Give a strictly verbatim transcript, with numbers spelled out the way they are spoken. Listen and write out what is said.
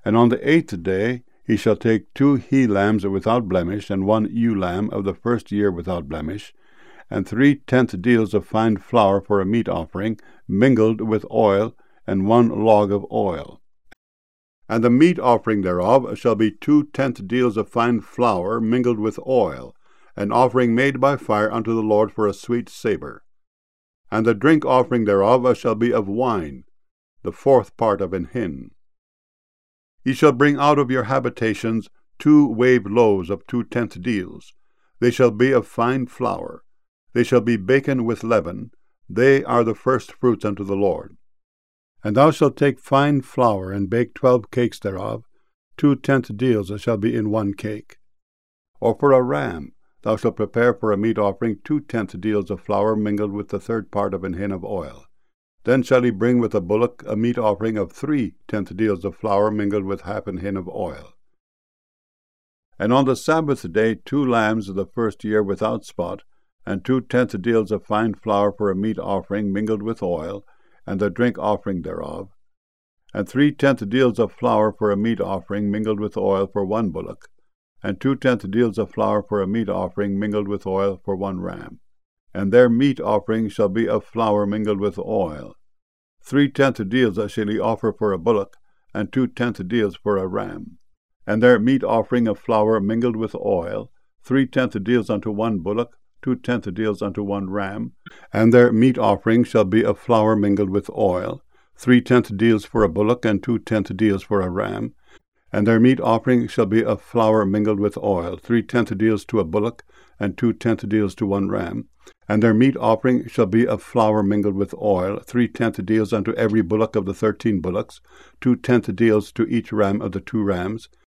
And on the eighth day he shall take two he-lambs without blemish, and one ewe-lamb of the first year without blemish, and three tenth deals of fine flour for a meat offering, mingled with oil, and one log of oil. And the meat offering thereof shall be two tenth deals of fine flour, mingled with oil, an offering made by fire unto the Lord for a sweet savour. And the drink offering thereof shall be of wine, the fourth part of an hin. Ye shall bring out of your habitations two waved loaves of two tenth deals. They shall be of fine flour. They shall be baken with leaven. They are the first fruits unto the Lord. And thou shalt take fine flour, and bake twelve cakes thereof. Two tenth deals shall be in one cake. Or for a ram, thou shalt prepare for a meat offering two tenth deals of flour mingled with the third part of an hin of oil. Then shall he bring with a bullock a meat offering of three tenth deals of flour mingled with half an hin of oil. And on the Sabbath day two lambs of the first year without spot, and two tenth deals of fine flour for a meat offering mingled with oil, and the drink offering thereof, and three tenth deals of flour for a meat offering mingled with oil for one bullock, and two tenth deals of flour for a meat offering mingled with oil for one ram. And their meat offering shall be of flour mingled with oil. Three tenth deals shall he offer for a bullock, and two tenth deals for a ram. And their meat offering of flour mingled with oil, three tenth deals unto one bullock, two tenth deals unto one ram. And their meat offering shall be of flour mingled with oil, three tenth deals for a bullock, and two tenth deals for a ram. And their meat offering shall be of flour mingled with oil, three tenth deals to a bullock, and two tenth deals to one ram. And their meat offering shall be of flour mingled with oil, three tenth deals unto every bullock of the thirteen bullocks, two tenth deals to each ram of the two rams,